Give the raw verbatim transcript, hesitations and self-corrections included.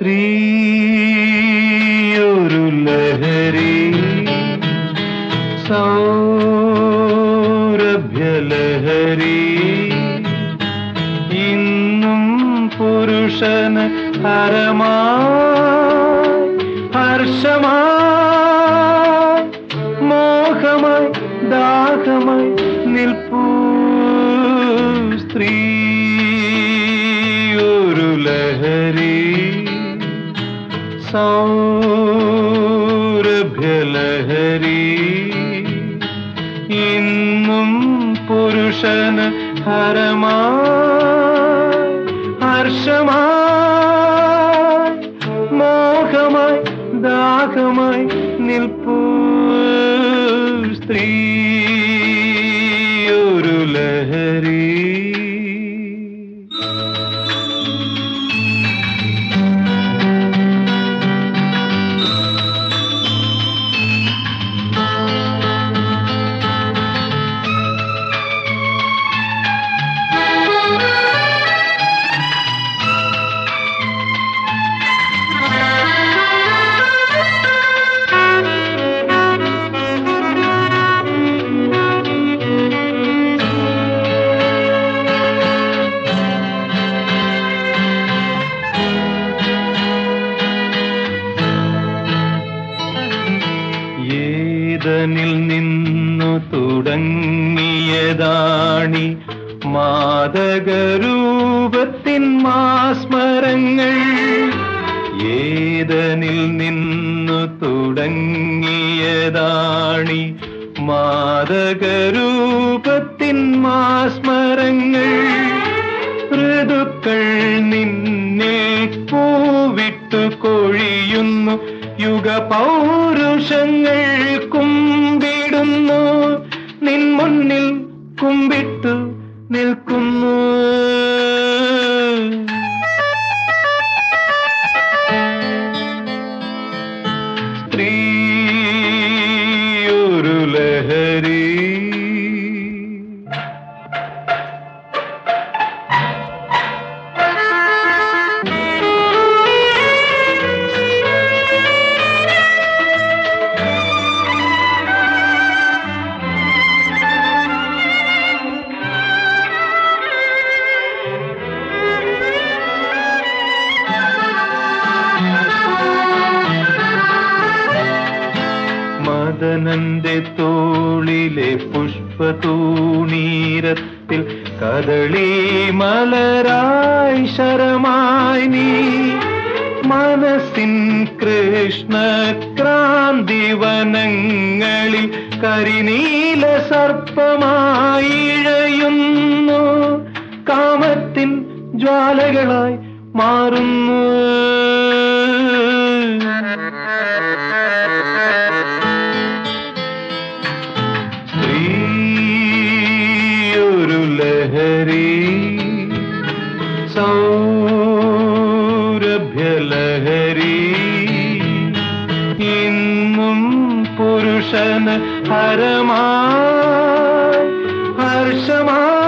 സ്ത്രീയൊരു ലഹരി, സൗരഭ്യലഹരി, ഇന്നും പുരുഷന് ഹരമായി, ഹർഷമായി, മോഹമായി, ദാഹമായി നിൽപ്പൂ സ്ത്രീ ഒരു ലഹരി, സൗരഭ്യലഹരി, ഇന്നും പുരുഷന് ഹരമായി, ഹർഷമായി, മോഹമായി, ദാഹമായി നിൽപ്പൂ സ്ത്രീ ഒരു ലഹരി. ഏതനിൽ നിന്നു തുടങ്ങിയതാണി മാദകരൂപത്തിൻ മാസ്മരങ്ങൾ, ഏതനിൽ നിന്നു തുടങ്ങിയതാണി മാദകരൂപത്തിൻ മാസ്മരങ്ങൾ, ഋതുക്കൾ നിന്നെ പൂവിട്ടു കൊഴിയുന്നു, യുഗപൗരുഷങ്ങൾ കുമ്പിടുന്നു, നിൻ മുന്നിൽ കുമ്പിട്ടു നിൽക്കുന്നു. സ്ത്രീ ഒരു ലഹരി, മദനന്റെ തോളിലെ പുഷ്പതൂണീരത്തിൽ കദളി മലരായി ശരമായി നീ, മനസ്സിൻ കൃഷ്ണക്രാന്തിവനങ്ങളിൽ കരിനീല സർപ്പമായി ഇഴയുന്നു, കാമത്തിൻ ജ്വാലകളായി മാറുന്നു. ലഹരി, സൗരഭ്യലഹരി, ഇന്നും പുരുഷന് ഹരമായി, ഹർഷമായി.